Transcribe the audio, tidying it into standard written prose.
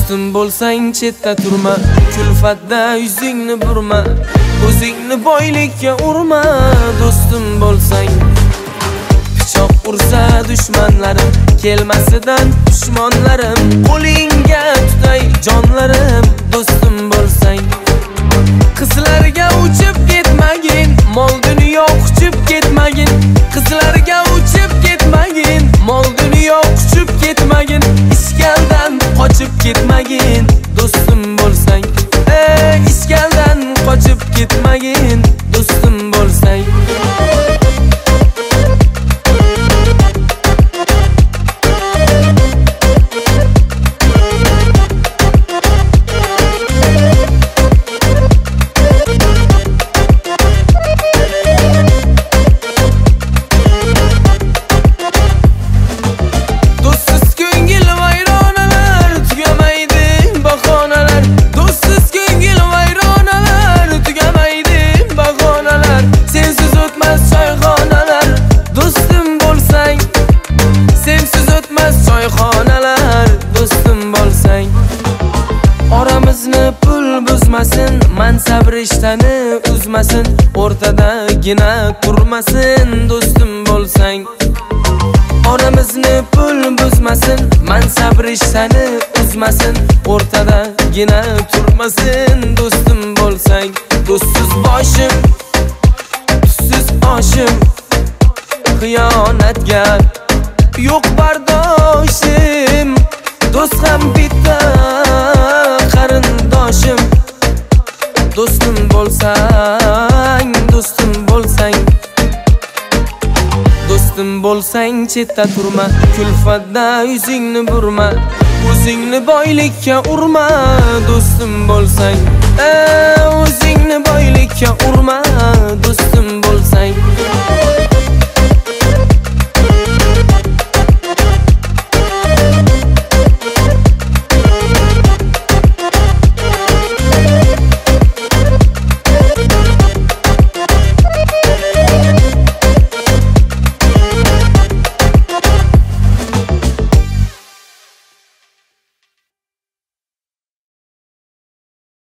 do'stim bo'lsang chetda turma, kulfatda yuzingni burma, o'zingni boylikka urma. Do'stim bo'lsang pichoq ursa dushmanlarim, kelmasidan dushmonlarim, qo'lingga tutay jonlarim. Do'stim bo'lsang qizlarga uchib ketmagin, mol dunyo quchib ketmagin. Qizlarga uchib ketmagin, mol dunyo quchib ketmagin. Ishkaldan qochib ketmagin. Do'stim bo'lsang ishkaldan qochib ketmagin. Do'stim bo'lsang oramizni pul buzmasin, mansab rishtani uzmasin, o'rtadagina turmasin. Do'stim bo'lsang oramizni pul buzmasin, mansab rishtani uzmasin, o'rtadagina turmasin. Do'stim bo'lsang do'stsiz boshim, tuzsiz oshim, xiyonatgar yo'q bardoshim. Do'st ham bitta qarindoshim. Do'stim bo'lsang, do'stim bo'lsang, do'stim bo'lsang chetda turma, kulfatda yuzingni burma, o'zingni boylikka urma. Do'stim bo'lsang o'zingni boylikka urma.